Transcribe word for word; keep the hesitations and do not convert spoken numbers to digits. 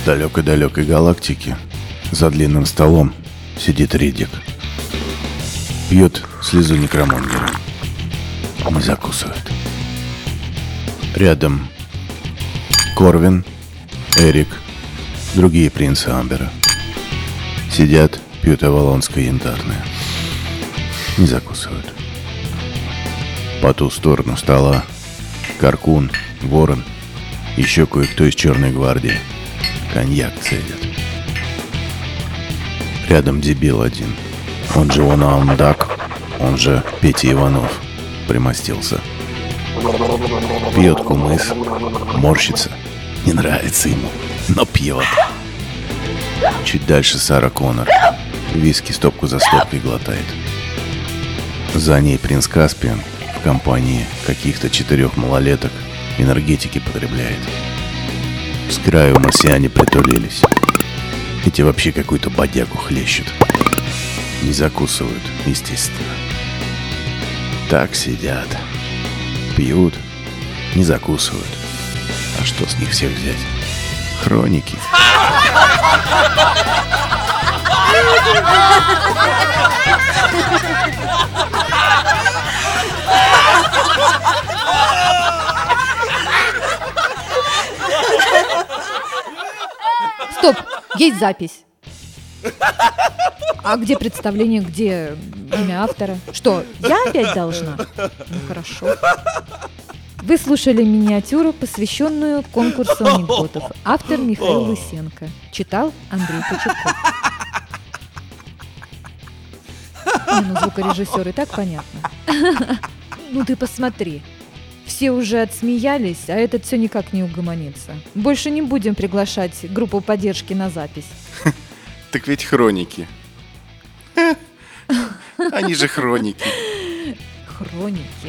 В далекой-далекой галактике за длинным столом сидит Риддик. Пьет слезу некромонгера. Не закусывает. Рядом Корвин, Эрик, другие принцы Амбера. Сидят, пьют авалонское янтарное. Не закусывают. По ту сторону стола Каркун, Ворон, еще кое-кто из Черной гвардии. Коньяк цедят. Рядом дебил один. Он же Онаун Дак, он же Петя Иванов, примостился. Пьет кумыс, морщится. Не нравится ему, но пьет. Чуть дальше Сара Коннор. Виски стопку за стопкой глотает. За ней принц Каспиан в компании каких-то четырех малолеток энергетики потребляет. С краю марсиане притулились. Эти вообще какую-то бодягу хлещут. Не закусывают, естественно. Так сидят. Пьют, не закусывают. А что с них всех взять? Хроники. Стоп, есть запись. А где представление, где имя автора? Что, я опять должна? Ну хорошо. Вы слушали миниатюру, посвященную конкурсу анекдотов. Автор Михаил Лысенко. Читал Андрей Почерков. Не, ну звукорежиссер и так понятно. Ну ты посмотри. Все уже отсмеялись, а этот все никак не угомонится. Больше не будем приглашать группу поддержки на запись. Так ведь хроники. Они же хроники. Хроники.